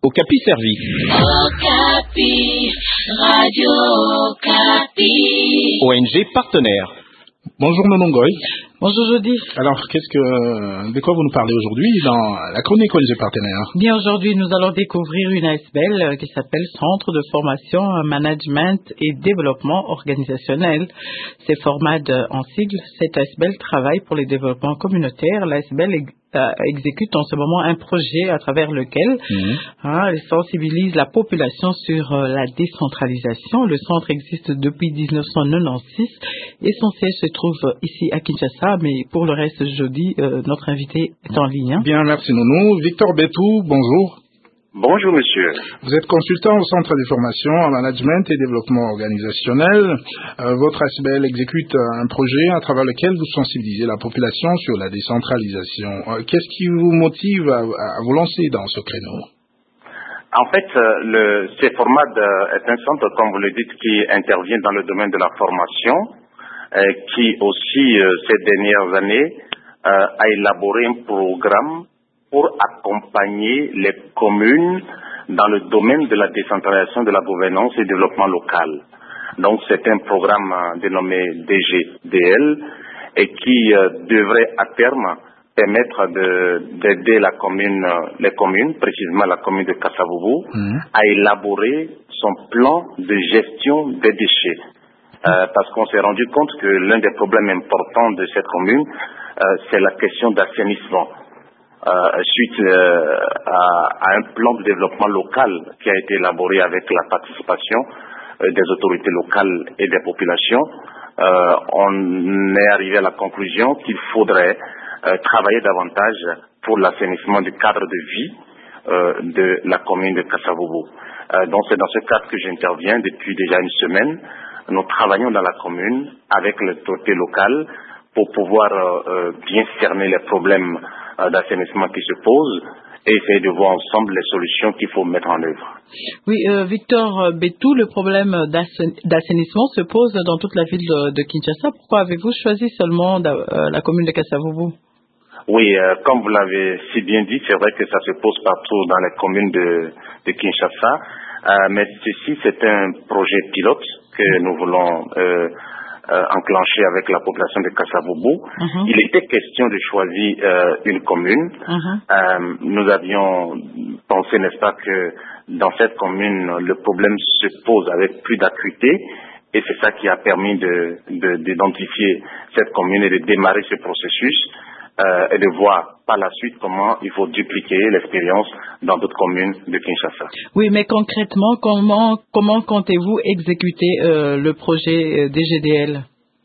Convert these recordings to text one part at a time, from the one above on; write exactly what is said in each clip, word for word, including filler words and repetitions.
Okapi Service. Okapi, Radio Okapi. O N G partenaire. Bonjour Monongoy. Bonjour Jody. Alors, qu'est-ce que, de quoi vous nous parlez aujourd'hui dans la chronique O N G partenaire? Bien, aujourd'hui, nous allons découvrir une A S B L qui s'appelle Centre de formation, management et développement organisationnel. Ces formats en sigle, cette A S B L travaille pour les développements communautaires. L'A S B L exécute en ce moment un projet à travers lequel mmh. hein, elle sensibilise la population sur euh, la décentralisation. Le centre existe depuis dix-neuf cent quatre-vingt-seize et son siège se trouve ici à Kinshasa, mais pour le reste, jeudi, euh, notre invité est en ligne. Hein. Bien, merci Nounou. Victor Bétou, bonjour. Bonjour monsieur. Vous êtes consultant au Centre de formation en management et développement organisationnel. Euh, votre A S B L exécute un projet à travers lequel vous sensibilisez la population sur la décentralisation. Euh, qu'est-ce qui vous motive à, à vous lancer dans ce créneau? En fait, euh, le C FORMAD euh, est un centre, comme vous le dites, qui intervient dans le domaine de la formation, euh, qui aussi, euh, ces dernières années, euh, a élaboré un programme pour accompagner les communes dans le domaine de la décentralisation de la gouvernance et développement local. Donc c'est un programme euh, dénommé D G D L et qui euh, devrait à terme permettre d'aider la commune, euh, les communes, précisément la commune de Kasavubu, mmh. à élaborer son plan de gestion des déchets. Euh, parce qu'on s'est rendu compte que l'un des problèmes importants de cette commune, euh, c'est la question d'assainissement. Euh, suite euh, à, à un plan de développement local qui a été élaboré avec la participation euh, des autorités locales et des populations, euh, on est arrivé à la conclusion qu'il faudrait euh, travailler davantage pour l'assainissement du cadre de vie euh, de la commune de Kasavubu. Euh, donc c'est dans ce cadre que j'interviens depuis déjà une semaine. Nous travaillons dans la commune avec l'autorité locale pour pouvoir euh, bien cerner les problèmes d'assainissement qui se posent et essayer de voir ensemble les solutions qu'il faut mettre en œuvre. Oui, euh, Victor Bétou, le problème d'assainissement se pose dans toute la ville de, de Kinshasa. Pourquoi avez-vous choisi seulement de, euh, la commune de Kasavubu? Oui, euh, comme vous l'avez si bien dit, c'est vrai que ça se pose partout dans les communes de, de Kinshasa, euh, mais ceci c'est un projet pilote que nous voulons euh, Euh, enclenché avec la population de Kasavubu. Uh-huh. Il était question de choisir euh, une commune. Uh-huh. Euh, nous avions pensé, n'est-ce pas, que dans cette commune, le problème se pose avec plus d'acuité et c'est ça qui a permis de, de, d'identifier cette commune et de démarrer ce processus euh, et de voir par la suite comment il faut dupliquer l'expérience dans d'autres communes de Kinshasa. Oui, mais concrètement, comment, comment comptez-vous exécuter euh, le projet D G D L?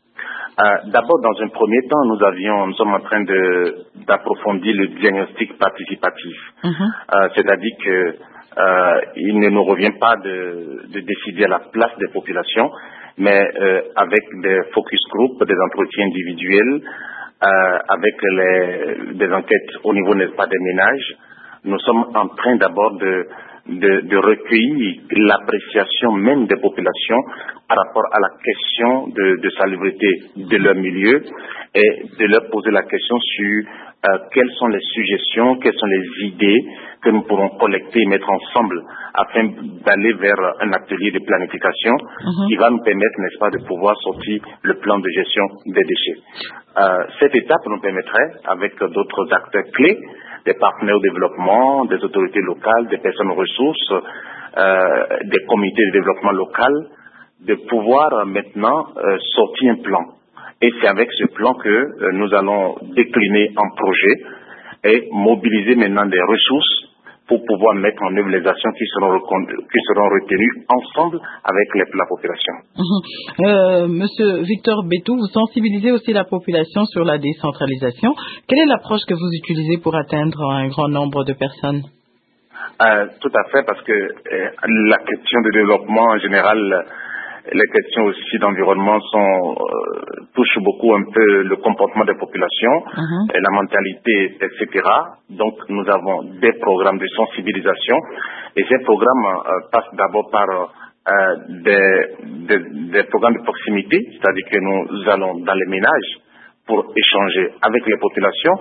euh, D'abord, dans un premier temps, nous avions, nous sommes en train de, d'approfondir le diagnostic participatif. Uh-huh. Euh, c'est-à-dire que euh, il ne nous revient pas de, de décider à la place des populations, mais euh, avec des focus group, des entretiens individuels, Euh, avec les, des enquêtes au niveau, n'est-ce pas, des ménages, nous sommes en train d'abord de, de, de recueillir l'appréciation même des populations par rapport à la question de, de salubrité de leur milieu et de leur poser la question sur euh, quelles sont les suggestions, quelles sont les idées que nous pourrons collecter et mettre ensemble afin d'aller vers un atelier de planification uh-huh. qui va nous permettre, n'est-ce pas, de pouvoir sortir le plan de gestion des déchets. Euh, cette étape nous permettrait, avec d'autres acteurs clés, des partenaires au développement, des autorités locales, des personnes ressources, euh, des comités de développement local, de pouvoir euh, maintenant euh, sortir un plan. Et c'est avec ce plan que euh, nous allons décliner en projet et mobiliser maintenant des ressources pour pouvoir mettre en œuvre les actions qui seront, qui seront retenues ensemble avec les, la population. Mmh. Euh, Monsieur Victor Bétou, vous sensibilisez aussi la population sur la décentralisation. Quelle est l'approche que vous utilisez pour atteindre un grand nombre de personnes? euh, Tout à fait, parce que euh, la question de développement en général, les questions aussi d'environnement sont, euh, touchent beaucoup un peu le comportement des populations, uh-huh. et la mentalité, et cetera. Donc nous avons des programmes de sensibilisation et ces programmes euh, passent d'abord par euh, des, des, des programmes de proximité, c'est-à-dire que nous allons dans les ménages pour échanger avec les populations,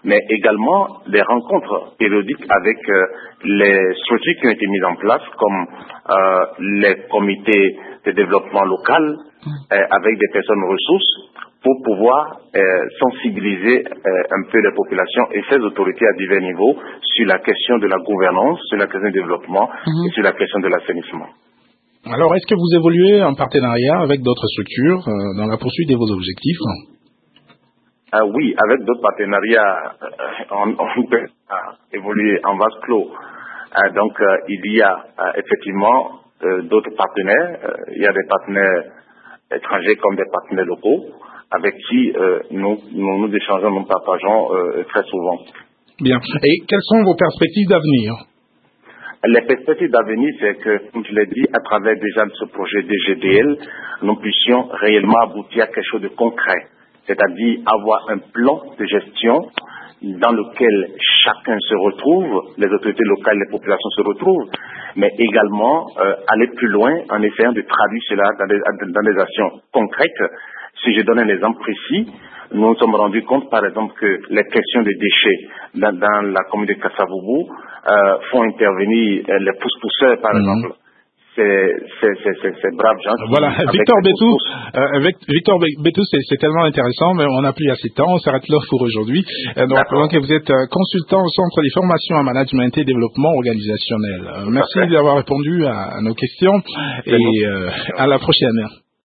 mais également des rencontres périodiques avec euh, les structures qui ont été mises en place, comme euh, les comités de développement local, euh, avec des personnes ressources, pour pouvoir euh, sensibiliser euh, un peu les populations et ces autorités à divers niveaux sur la question de la gouvernance, sur la question du développement mmh. et sur la question de l'assainissement. Alors, est-ce que vous évoluez en partenariat avec d'autres structures euh, dans la poursuite de vos objectifs? euh, Oui, avec d'autres partenariats, euh, on, on peut euh, évoluer en vase clos. Euh, donc, euh, il y a euh, effectivement euh, d'autres partenaires. Euh, il y a des partenaires étrangers comme des partenaires locaux, avec qui euh, nous, nous nous échangeons, nous partageons euh, très souvent. Bien. Et quelles sont vos perspectives d'avenir? Les perspectives d'avenir, c'est que, comme je l'ai dit, à travers déjà ce projet D G D L, nous puissions réellement aboutir à quelque chose de concret, c'est-à-dire avoir un plan de gestion dans lequel chacun se retrouve, les autorités locales, les populations se retrouvent, mais également euh, aller plus loin en essayant de traduire cela dans des, dans des actions concrètes. Si je donne un exemple précis, nous nous sommes rendus compte, par exemple, que les questions de déchets dans, dans la commune de Kasavubu euh, font intervenir euh, les pousse-pousseurs, par mmh. exemple. C'est, c'est, c'est, c'est, c'est braves gens. Voilà, Victor Bétou, euh, Victor Bétou, c'est, c'est tellement intéressant, mais on n'a plus assez de temps, on s'arrête là pour aujourd'hui. Euh, donc, donc, vous êtes euh, consultant au Centre des formations en management et développement organisationnel. Euh, merci d'avoir répondu à, à nos questions c'est et bon. euh, à la prochaine.